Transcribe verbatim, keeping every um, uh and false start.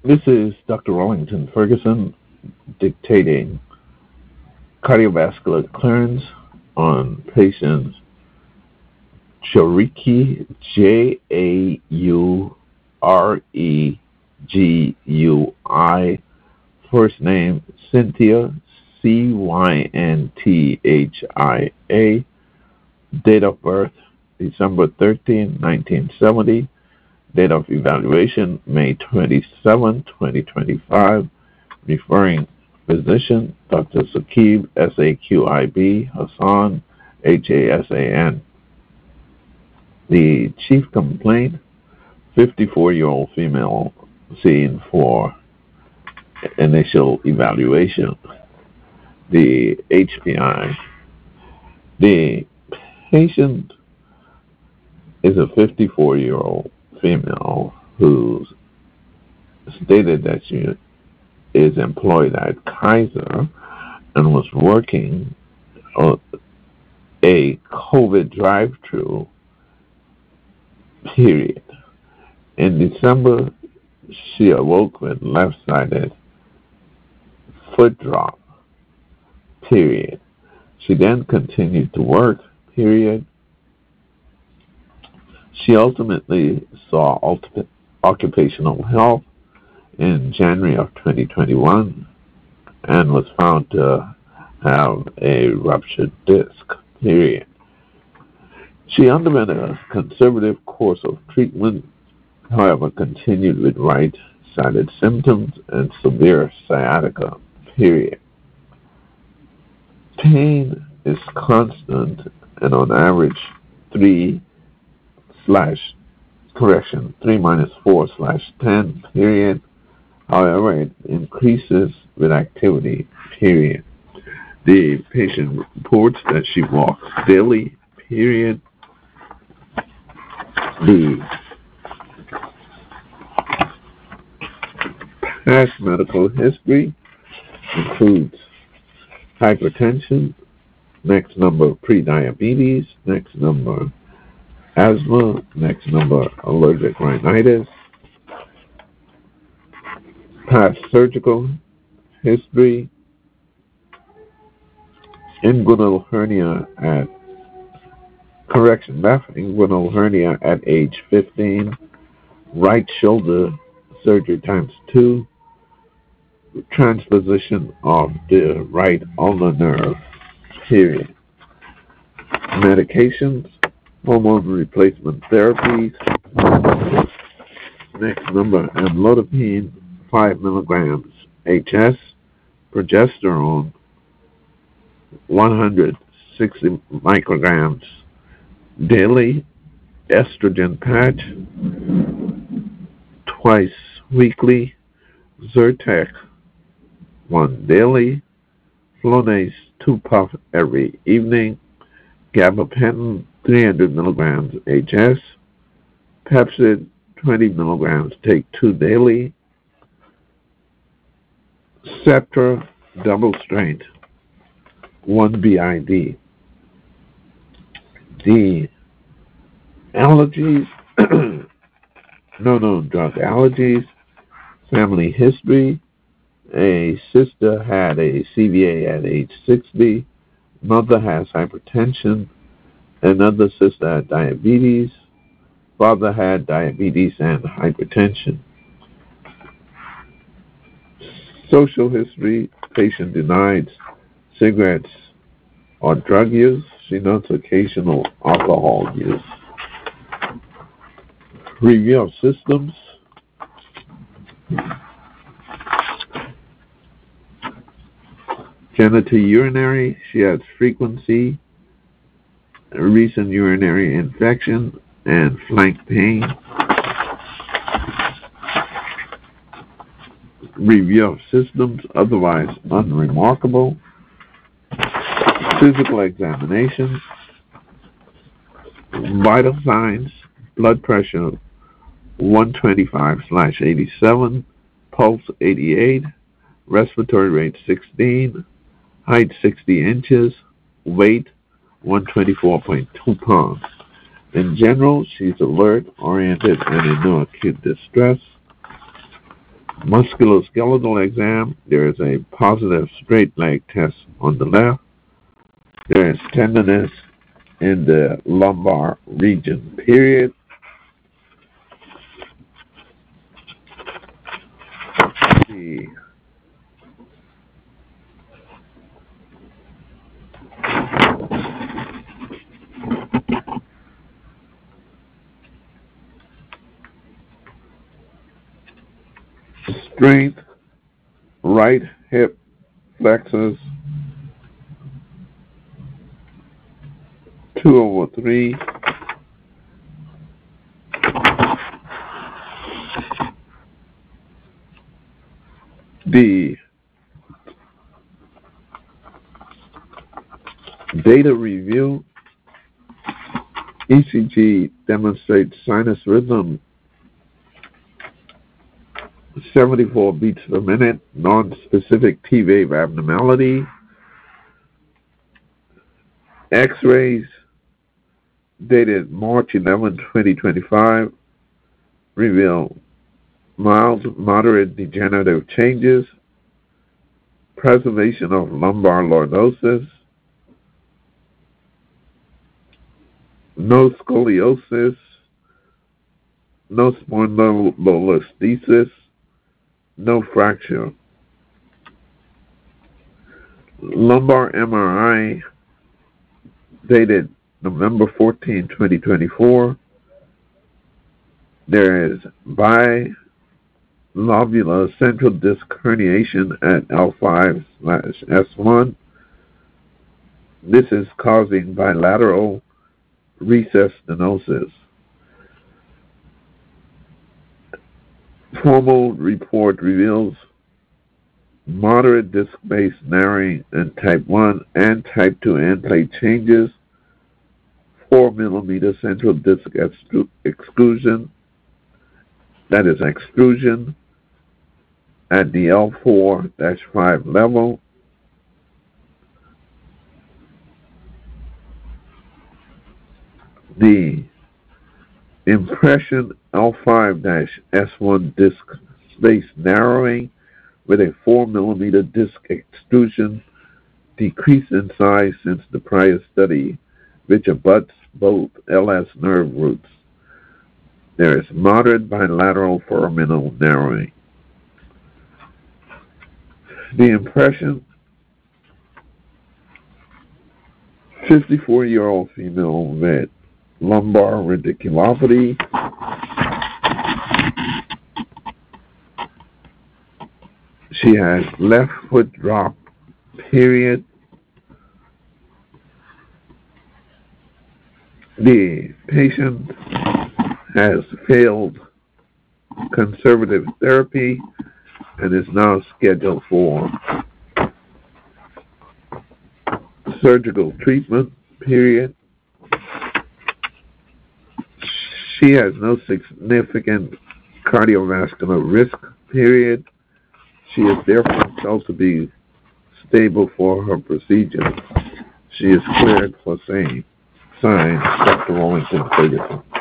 This is Doctor Wellington Ferguson dictating cardiovascular clearance on patient Jauregi, J A U R E G U I, first name Cynthia, C Y N T H I A, date of birth December thirteenth, nineteen seventy, date of evaluation May twenty-seventh, twenty twenty-five, referring physician Doctor Saqib, S A Q I B, Hassan, H A S A N. The chief complaint, fifty-four-year-old female seen for initial evaluation. The H P I. The patient is a fifty-four-year-old female who stated that she is employed at Kaiser and was working on a COVID drive-through period. In December, she awoke with left-sided foot drop period. She then continued to work period. She ultimately saw ultimate occupational health in January of twenty twenty-one and was found to have a ruptured disc period. She underwent a conservative course of treatment, however, continued with right-sided symptoms and severe sciatica period. Pain is constant and on average three slash correction three minus four slash ten period. However, it increases with activity period. The patient reports that she walks daily period. The past medical history includes hypertension, next number prediabetes, next number asthma, next number allergic rhinitis, past surgical history, inguinal hernia at correction, left inguinal hernia at age fifteen, right shoulder surgery times two, transposition of the right ulnar nerve period. Medications, hormone replacement therapies, next number amlodipine five milligrams H S, progesterone one hundred sixty micrograms daily, estrogen patch twice weekly, Zyrtec one daily, Flonase two puff every evening, gabapentin three hundred milligrams H S, Pepsid twenty milligrams take two daily, Septra double strength one B I D. The allergies, no known drug allergies, family history. A sister had a C V A at age sixty. Mother has hypertension. Another sister had diabetes. Father had diabetes and hypertension. Social history. Patient denied cigarettes or drug use. She notes occasional alcohol use. Review of systems. Genitourinary, she has frequency, recent urinary infection, and flank pain. Review of systems, otherwise unremarkable. Physical examination. Vital signs, blood pressure one twenty-five slash eighty-seven, pulse eighty-eight, respiratory rate sixteen, height sixty inches, weight one hundred twenty-four point two pounds. In general, she's alert, oriented, and in no acute distress. Musculoskeletal exam, there is a positive straight leg test on the left. There is tenderness in the lumbar region, period. The strength, right hip flexors, two over three. The data review, E C G demonstrates sinus rhythm, seventy-four beats per minute, non-specific T-wave abnormality. X-rays dated March eleventh, twenty twenty-five, reveal mild, moderate degenerative changes, preservation of lumbar lordosis, no scoliosis, no spondylolisthesis, no fracture. Lumbar M R I dated November fourteenth, twenty twenty-four. There is bilobular central disc herniation at L five slash S one. This is causing bilateral recess stenosis. Formal report reveals moderate disc-based narrowing in type one and type two end plate changes, four millimeter central disc exclusion, that is extrusion, at the L four dash five level. The impression L five dash S one disc space narrowing with a four millimeter disc extrusion decreased in size since the prior study, which abuts both L S nerve roots. There is moderate bilateral foraminal narrowing. The impression, fifty-four-year-old female with lumbar radiculopathy. She has left foot drop, period. The patient has failed conservative therapy and is now scheduled for surgical treatment, period. She has no significant cardiovascular risk, period. She is therefore felt to be stable for her procedure. She is cleared for same. Signed, Doctor Wallington Ferguson.